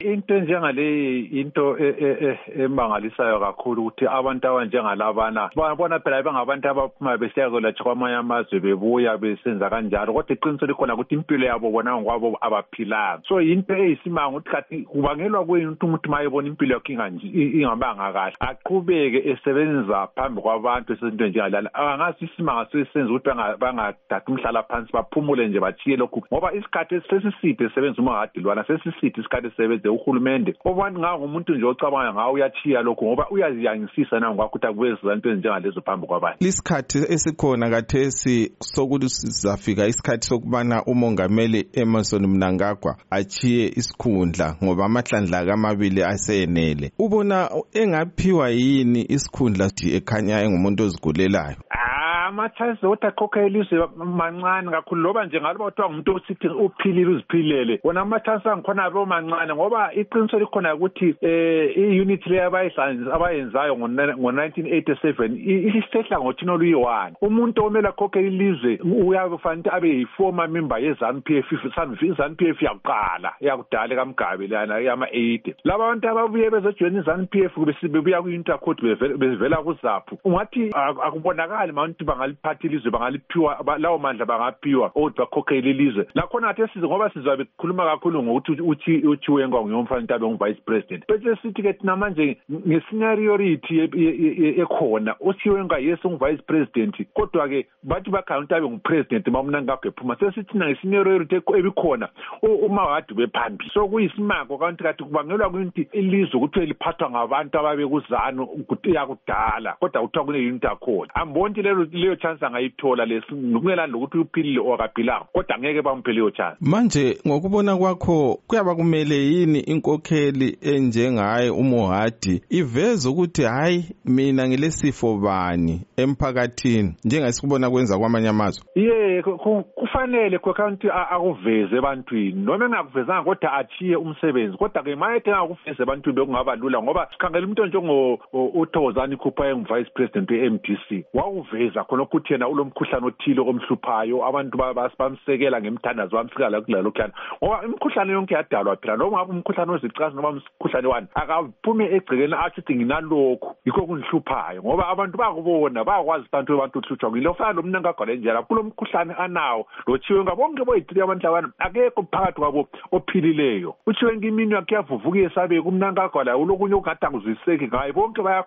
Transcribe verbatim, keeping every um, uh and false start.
Into njengale into emangalisayo kakhulu ukuthi abantu abanjengalabana babona phela bengabantu abaphuma besiyakwelatshwa kwamanye amazwe bebuya besenza kanjalo, kodwa iqiniso likhona ukuthi impilo yabo bona ngokwabo abaphilanga. So into eyisimanga ukuthi kathi kubangelwa kuyinto umuntu mayebona impilo yakhe ingabanga kahle aqhubeke esebenza phambi kwabantu esezinto njengalala. Angasi isimanga sesenza ukuthi bangathathi umhlala phansi baphumule nje bachiye lokhu, ngoba isikhathi esiside sebenza uma ngadilwana sesiside isikhathi sebenze uhulumende. Abantu ngawo umuntu nje ocabanga ngawo uyachiya lokho ngoba uyaziyangisisa na ngoba ukuthi akubeza into ezinjengalezo phambi kwabantu. Isikhathi esikhona kathesi sokuthi sizafika isikhathi sokubana umongameli Emmerson Mnangagwa achiye isikhundla ngoba amahlandla kamabili asenele. Ubona engaphiwa yini isikhundla ekhanya engumuntu ozigulelayo? Amathansi ukuthi akhokhe ilizwe mancane kakhulu loba nje ngaloba kuthiwa umuntu osithi uphilile uziphilele. Wona amathansi angikhona abo mancane ngoba iqiniso likhona ukuthi eh i-unit le abayenzayo ngo nineteen eighty-seven isehla ngothina oluyi-one. Umuntu omele akhokhe ilizwe uyakufanele abe yi-former member ye-ZANU P F, i-ZANU P F yakuqala yakudala kaMgabe lana yama-eighty. Laba bantu ababuye bezojoyina i-ZANU P F bebuya ku-Intercourt bevela ku-ZAPU. Ungathi akubonakali manje bangaliphatha ilizwe bangaliphiwa lawo mandla bangaphiwa ukuthi bakhokhele ilizwe. Lakhona athe size ngoba sizabe kukhuluma kakhulu ngokuthi uthi uthi wenga ngiyomfana Ntabe ngu-vice president. Bese sithi ke thina manje nge-seniority ekhona uthi wenga yes ungu-vice president kodwa ke bathi bakhaya Ntabe ngu-president bamnangagwe ephuma. Sesithi na nge-seniority ebikhona uma wadi bephambili. So kuyisimako kanti kathi kubangelwa ukuthi ilizwe ukuthi liphathwa ngabantu ababekuzana ukuthi yakudala kodwa kuthiwa kune-unit akhona. Amboni lelo leyo chance angayithola lesingelani lokuthi uphilile okaphilanga kodwa ngeke bamphele leyo chance. Manje ngokubona kwakho kuyaba kumele yini inkokheli enjengaye uMohadi iveze ukuthi hayi mina ngilesifo bani emphakathini njengasikubona kwenza kwamanye amazwe? Ye kufanele kwakanti akuveze ebantwini noma engakuvezanga kodwa achiye umsebenzi kodwa ke mayethe ngakuveze ebantwini bekungaba lula ngoba sikhangela umuntu njengo uThokozani Khupha engu-vice president we-M D C wakuveza khona ukuthi yena ulomkhuhlane othile omhluphayo abantu bamsekela ngemthandazo bamsikala kulalo khana ngoba imikhuhlane yonke yadalwa phela noma ngabe umkhuhlane ozicasa noma umkhuhlane wani akaphume egcekeni athi nginalokho yikho kunhluphayo ngoba abantu bakubona bakwazi abantu abantu uhlutshwa ngilo fana lo Mnangagwa lenjela kulo mkhuhlane anawo lo chiwe ngabonke boyithile abantu labana akekho phakathi kwabo ophilileyo. Uchiwe ngimini yakhe yavuvuka esabe kuMnangagwa la ulokunye ukade akuzwiseki ngaye bonke